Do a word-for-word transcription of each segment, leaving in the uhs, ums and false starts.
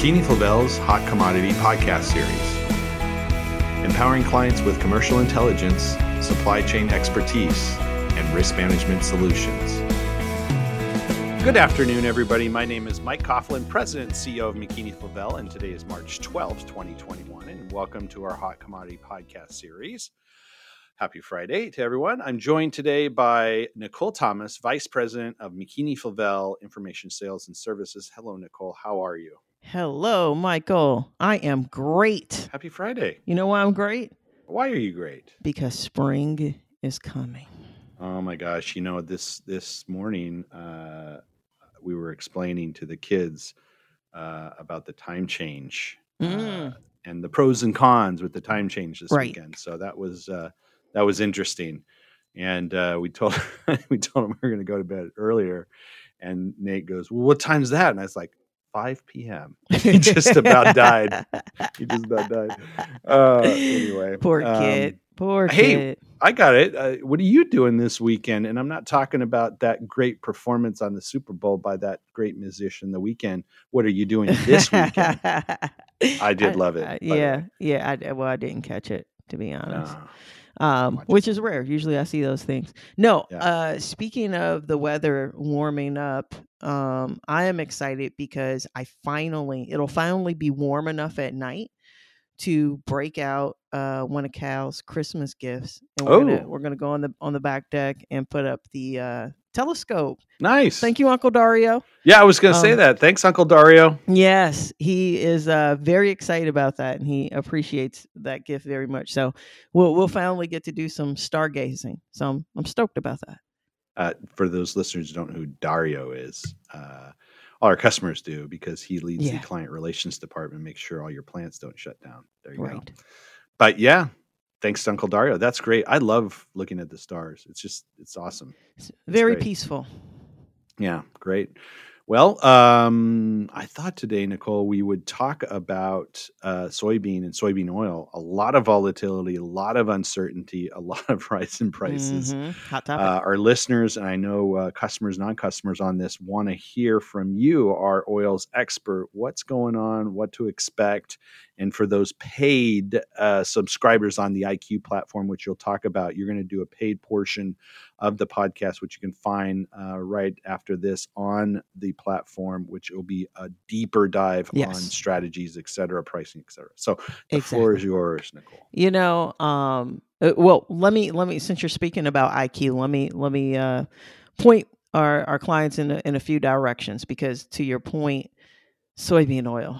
McKinney-Flavel's Hot Commodity Podcast Series, empowering clients with commercial intelligence, supply chain expertise, and risk management solutions. Good afternoon, everybody. My name is Mike Coughlin, President and C E O of McKinney-Flavel, and today is March twelfth, twenty twenty-one, and welcome to our Hot Commodity Podcast Series. Happy Friday to everyone. I'm joined today by Nicole Thomas, Vice President of McKinney-Flavel Information Sales and Services. Hello, Nicole. How are you? Hello, Michael. I am great. Happy Friday. You know why I'm great? Why are you great? Because spring is coming. Oh my gosh. You know, this this morning uh, we were explaining to the kids uh, about the time change Mm. uh, and the pros and cons with the time change this Right. weekend. So that was uh, that was interesting. And uh, we told we told them we were going to go to bed earlier. And Nate goes, "Well, what time's that?" And I was like, five p.m. He just about died. He just about died. Uh, anyway. Poor um, kid. Poor hey, kid. I got it. Uh, what are you doing this weekend? And I'm not talking about that great performance on the Super Bowl by that great musician, The Weeknd. What are you doing this weekend? I did love it. I- by the yeah, way. yeah. I, well, I didn't catch it, to be honest. No. um, watch which is rare. Usually I see those things. No, Yeah. uh, speaking of the weather warming up, um, I am excited because I finally, it'll finally be warm enough at night to break out uh, one of Cal's Christmas gifts, and we're gonna Oh. we're gonna go on the on the back deck and put up the uh, telescope. Nice. Thank you, Uncle Dario. Yeah, I was going to say Um, that. Thanks, Uncle Dario. Yes, he is uh, very excited about that, and he appreciates that gift very much. So we'll we'll finally get to do some stargazing. So I'm I'm stoked about that. Uh, for those listeners who don't know who Dario is, uh, all our customers do because he leads Yeah. the client relations department, makes sure all your plants don't shut down. There you go. Right. But yeah, thanks to Uncle Dario. That's great. I love looking at the stars. It's just, it's awesome. It's very great. peaceful. Yeah, great. Well, um, I thought today, Nicole, we would talk about uh, soybean and soybean oil. A lot of volatility, a lot of uncertainty, a lot of rise in prices. Mhm. Hot topic. Uh, our listeners, and I know uh, customers, non-customers on this, want to hear from you, our oils expert, what's going on, what to expect. And for those paid uh, subscribers on the I Q platform, which you'll talk about, you're going to do a paid portion of the podcast, which you can find uh, right after this on the platform, which will be a deeper dive Yes. on strategies, et cetera, pricing, et cetera. So the floor is yours, Nicole. You know, um, uh, well, let me let me since you're speaking about I Q, let me let me uh, point our our clients in a, in a few directions, because to your point, soybean oil.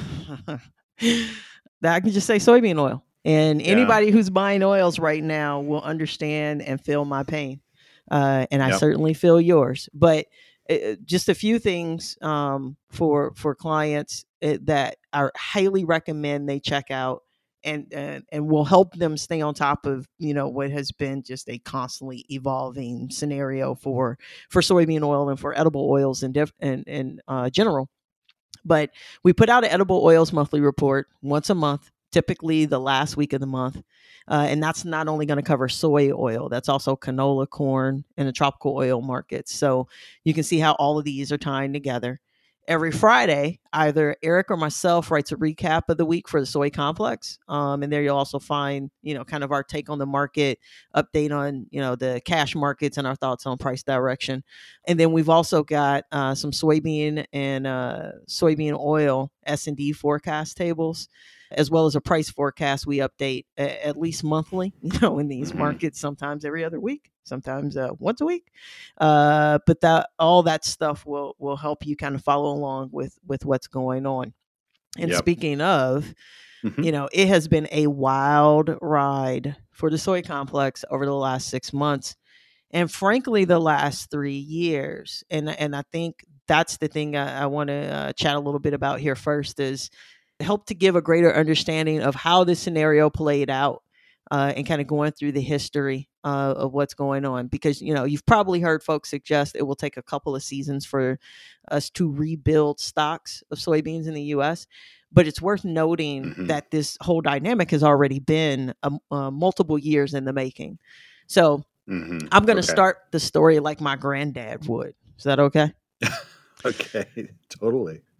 That I can just say soybean oil, and Yeah. anybody who's buying oils right now will understand and feel my pain, uh, and I Yep. certainly feel yours. But uh, just a few things um, for for clients uh, that I highly recommend they check out, and, and and will help them stay on top of, you know, what has been just a constantly evolving scenario for for soybean oil and for edible oils in diff- and in uh, general. But we put out an edible oils monthly report once a month, typically the last week of the month. Uh, and that's not only going to cover soy oil, that's also canola, corn, and the tropical oil markets. So you can see how all of these are tying together. Every Friday, either Eric or myself writes a recap of the week for the soy complex. Um, and there you'll also find, you know, kind of our take on the market, update on, you know, the cash markets and our thoughts on price direction. And then we've also got uh, some soybean and uh, soybean oil S and D forecast tables, as well as a price forecast we update a- at least monthly, you know, in these Mhm. markets, sometimes every other week, sometimes uh, once a week. Uh, but that all that stuff will will help you kind of follow along with with what's going on. And Yep. speaking of, Mhm. you know, it has been a wild ride for the soy complex over the last six months. And frankly, the last three years. And, and I think that's the thing I, I want to uh, chat a little bit about here first, is help to give a greater understanding of how this scenario played out, uh, and kind of going through the history uh, of what's going on. Because, you know, you've probably heard folks suggest it will take a couple of seasons for us to rebuild stocks of soybeans in the U S. But it's worth noting Mhm. that this whole dynamic has already been um, uh, multiple years in the making. So Mhm. I'm going to Okay. start the story like my granddad would. Is that okay? Okay, totally.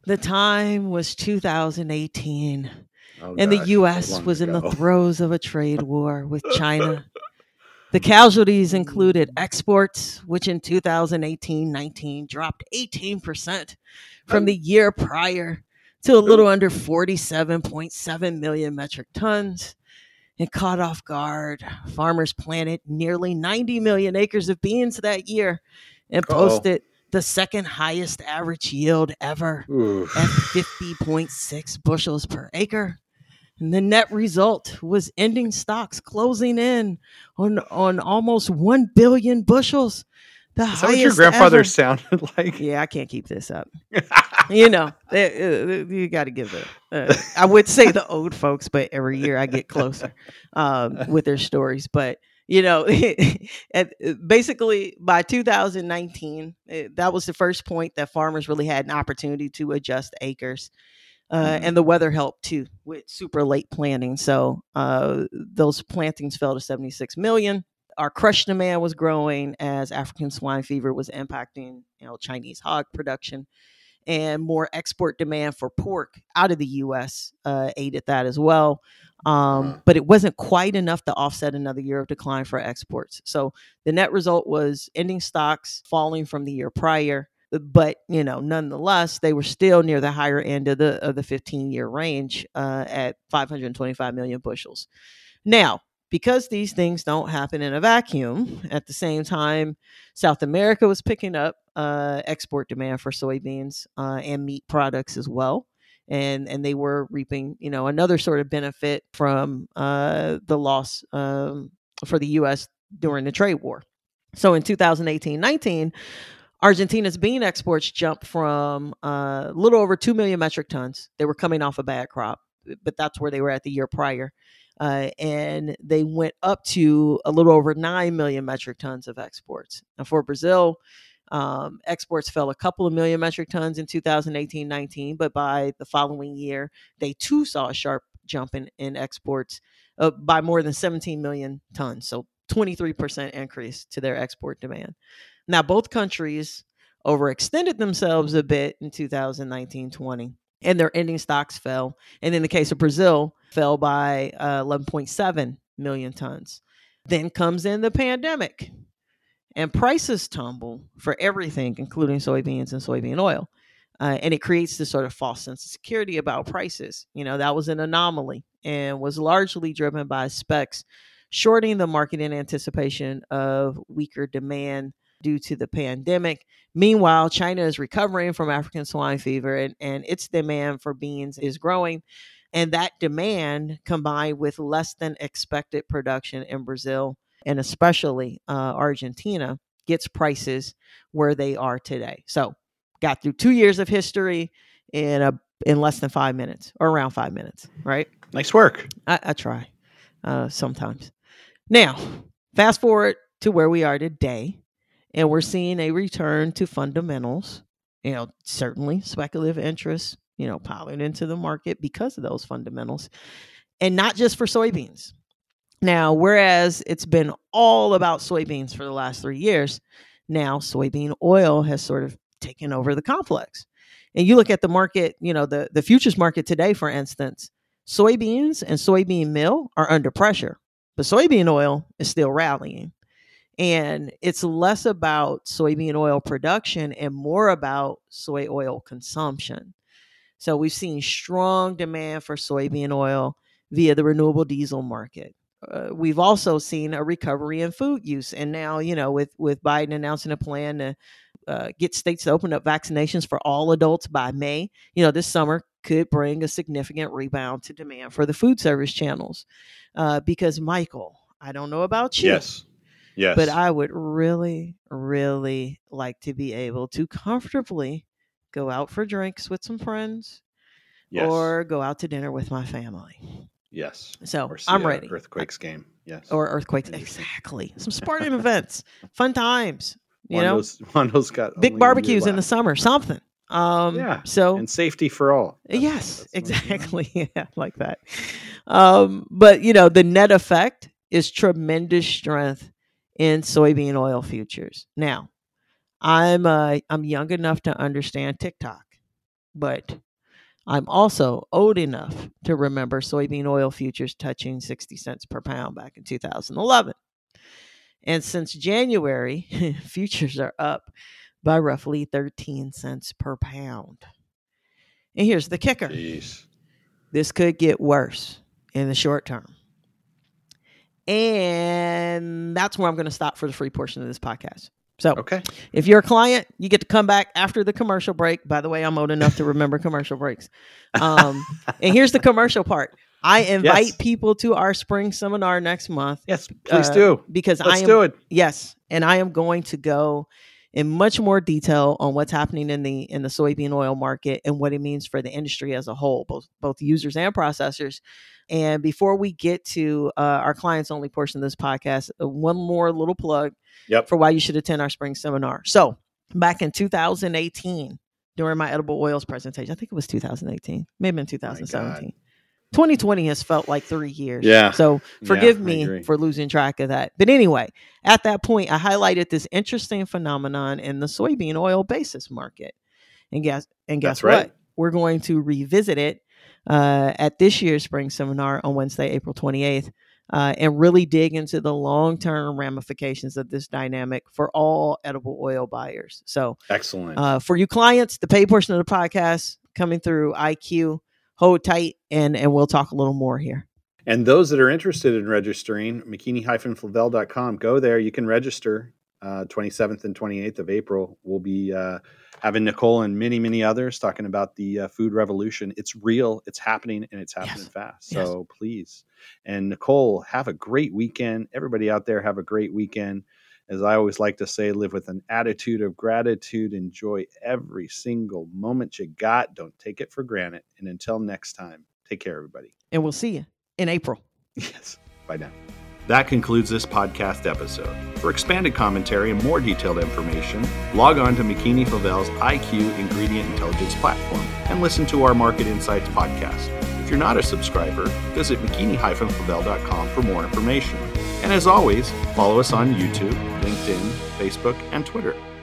The time was two thousand eighteen, Oh, and the gosh, U so S long was in the ago. throes of a trade war with China. The casualties included exports, which in two thousand eighteen nineteen dropped eighteen percent from the year prior to a little under forty-seven point seven million metric tons. And caught off guard, farmers planted nearly ninety million acres of beans that year and Uh-oh. posted the second highest average yield ever Oof. at fifty point six bushels per acre. And the net result was ending stocks closing in on, on almost one billion bushels. The Is highest that what your grandfather ever. sounded like? Yeah, I can't keep this up. You know, you got to give it. Uh, I would say the old folks, but every year I get closer um, with their stories. But, you know, at, basically by two thousand nineteen, it, that was the first point that farmers really had an opportunity to adjust acres. Uh, and the weather helped too with super late planting. So uh, those plantings fell to seventy-six million. Our crush demand was growing as African swine fever was impacting, you know, Chinese hog production, and more export demand for pork out of the U S uh, aided that as well. Um, Uh-huh. But it wasn't quite enough to offset another year of decline for exports. So the net result was ending stocks falling from the year prior. But, you know, nonetheless, they were still near the higher end of the of the fifteen-year range uh, at five hundred twenty-five million bushels. Now, because these things don't happen in a vacuum, at the same time, South America was picking up uh, export demand for soybeans uh, and meat products as well. And and they were reaping, you know, another sort of benefit from uh, the loss um, for the U S during the trade war. So in two thousand eighteen nineteen, Argentina's bean exports jumped from uh, a little over two million metric tons. They were coming off a bad crop, but that's where they were at the year prior. Uh, and they went up to a little over nine million metric tons of exports. Now, for Brazil, um, exports fell a couple of million metric tons in two thousand eighteen nineteen, but by the following year, they too saw a sharp jump in, in exports uh, by more than seventeen million tons. So twenty-three percent increase to their export demand. Now, both countries overextended themselves a bit in two thousand nineteen twenty, and their ending stocks fell. And in the case of Brazil, fell by uh, eleven point seven million tons. Then comes in the pandemic, and prices tumble for everything, including soybeans and soybean oil. Uh, and it creates this sort of false sense of security about prices. You know, that was an anomaly and was largely driven by specs shorting the market in anticipation of weaker demand due to the pandemic. Meanwhile, China is recovering from African swine fever, and, and its demand for beans is growing. And that demand, combined with less than expected production in Brazil, and especially uh, Argentina, gets prices where they are today. So got through two years of history in a in less than five minutes, or around five minutes, right? Nice work. I, I try uh, sometimes. Now, fast forward to where we are today, and we're seeing a return to fundamentals. You know, certainly speculative interest, you know, piling into the market because of those fundamentals, and not just for soybeans. Now, whereas it's been all about soybeans for the last three years, now soybean oil has sort of taken over the complex. And you look at the market, you know, the, the futures market today, for instance, soybeans and soybean meal are under pressure, but soybean oil is still rallying. And it's less about soybean oil production and more about soy oil consumption. So we've seen strong demand for soybean oil via the renewable diesel market. Uh, we've also seen a recovery in food use. And now, you know, with, with Biden announcing a plan to uh, get states to open up vaccinations for all adults by May, you know, this summer could bring a significant rebound to demand for the food service channels. Uh, because, Michael, I don't know about you. Yes. Yes. But I would really, really like to be able to comfortably go out for drinks with some friends, yes. or go out to dinner with my family. Yes. So or see I'm a ready. Earthquakes game. Yes. Or earthquakes. Exactly. Some sporting events, fun times. You Wando's, know, Wando's got big barbecues in the summer, something. Um, yeah. So and safety for all. That's, yes, that's exactly. Yeah, like that. Um, but you know, the net effect is tremendous strength in soybean oil futures. Now, I'm uh, I'm young enough to understand TikTok. but I'm also old enough to remember soybean oil futures touching sixty cents per pound back in two thousand eleven. And since January, futures are up by roughly thirteen cents per pound. And here's the kicker. Jeez. This could get worse in the short term. And that's where I'm going to stop for the free portion of this podcast. So okay. If you're a client, you get to come back after the commercial break. By the way, I'm old enough to remember commercial breaks. Um, and here's the commercial part. I invite yes. people to our spring seminar next month. Yes, please uh, do. Because Let's I am, do it. Yes. And I am going to go in much more detail on what's happening in the in the soybean oil market and what it means for the industry as a whole, both both users and processors. And before we get to uh, our clients only portion of this podcast, uh, one more little plug yep. for why you should attend our spring seminar. So back in two thousand eighteen, during my edible oils presentation, I think it was two thousand eighteen, maybe in two thousand seventeen. twenty twenty has felt like three years. Yeah. So forgive yeah, me for losing track of that. But anyway, at that point, I highlighted this interesting phenomenon in the soybean oil basis market. And guess, and guess That's what? right. We're going to revisit it uh, at this year's spring seminar on Wednesday, April twenty-eighth, uh, and really dig into the long-term ramifications of this dynamic for all edible oil buyers. So excellent. Uh, for you clients, the paid portion of the podcast coming through I Q. Hold tight, and, and we'll talk a little more here. And those that are interested in registering, mckinney dash flavel dot com, go there. You can register. Uh, twenty-seventh and twenty-eighth of April, we'll be uh, having Nicole and many, many others talking about the uh, food revolution. It's real, it's happening, and it's happening yes. fast. So yes. please. And Nicole, have a great weekend. Everybody out there, have a great weekend. As I always like to say, live with an attitude of gratitude. Enjoy every single moment you got. Don't take it for granted. And until next time, take care, everybody. And we'll see you in April. Yes. Bye now. That concludes this podcast episode. For expanded commentary and more detailed information, log on to McKinney Flavel's I Q Ingredient Intelligence platform and listen to our Market Insights podcast. If you're not a subscriber, visit mckinney dash flavel dot com for more information. And as always, follow us on YouTube, LinkedIn, Facebook, and Twitter.